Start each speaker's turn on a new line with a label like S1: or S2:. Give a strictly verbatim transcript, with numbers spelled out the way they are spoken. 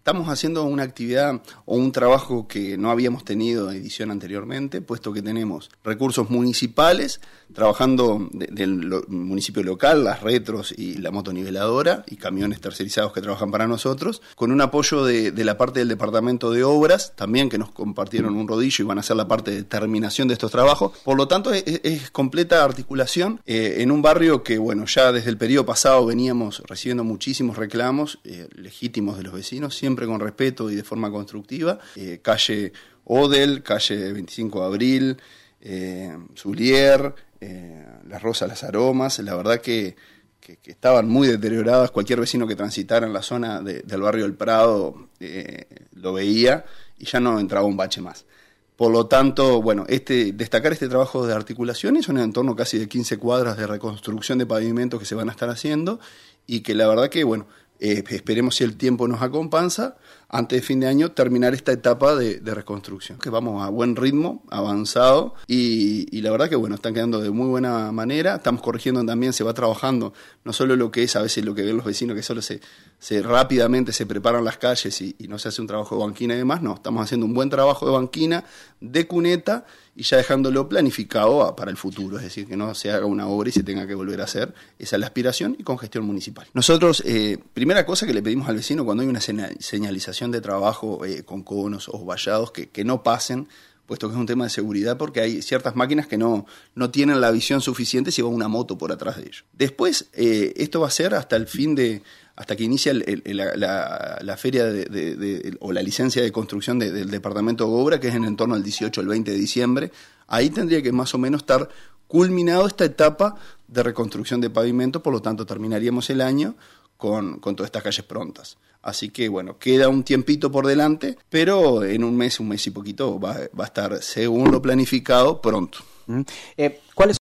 S1: estamos haciendo una actividad o un trabajo que no habíamos tenido edición anteriormente, puesto que tenemos recursos municipales, trabajando de, del lo, municipio local, las retros y la motoniveladora, y camiones tercerizados que trabajan para nosotros, con un apoyo de, de la parte del departamento de obras, también que nos compartieron un rodillo y van a hacer la parte de terminación de estos trabajos. Por lo tanto, es, es completa articulación eh, en un barrio que, bueno, ya desde el periodo pasado veníamos recibiendo muchísimos reclamos eh, legítimos de los vecinos, siempre con respeto y de forma constructiva. Eh, calle Odel, calle veinticinco de abril, eh, Zulier, eh, Las Rosas, Las Aromas, la verdad que, que, que estaban muy deterioradas. Cualquier vecino que transitara en la zona de, del barrio del Prado eh, lo veía y ya no entraba un bache más. Por lo tanto, bueno, este, destacar este trabajo de articulación es un entorno casi de quince cuadras de reconstrucción de pavimentos que se van a estar haciendo y que la verdad que, bueno, eh, esperemos si el tiempo nos acompaña, antes de fin de año terminar esta etapa de, de reconstrucción. Que vamos a buen ritmo, avanzado, y, y la verdad que, bueno, están quedando de muy buena manera. Estamos corrigiendo también, se va trabajando, no solo lo que es a veces lo que ven los vecinos, que solo se, se rápidamente se preparan las calles y, y no se hace un trabajo de banquina y demás. No, estamos haciendo un buen trabajo de banquina, de cuneta, y ya dejándolo planificado a, para el futuro, es decir, que no se haga una obra y se tenga que volver a hacer. Esa es la aspiración, y con gestión municipal. Nosotros, eh, primera cosa que le pedimos al vecino cuando hay una señalización de trabajo eh, con conos o vallados, que, que no pasen, puesto que es un tema de seguridad, porque hay ciertas máquinas que no, no tienen la visión suficiente si va una moto por atrás de ellos. Después, eh, esto va a ser hasta el fin de, hasta que inicia el, el, la, la, la feria de, de, de, o la licencia de construcción de, del departamento de obra, que es en, en torno al dieciocho al veinte de diciembre. Ahí tendría que más o menos estar culminado esta etapa de reconstrucción de pavimento, por lo tanto terminaríamos el año con, con todas estas calles prontas. Así que, bueno, queda un tiempito por delante, pero en un mes, un mes y poquito va, va a estar, según lo planificado, pronto.
S2: Mm. Eh, ¿Cuáles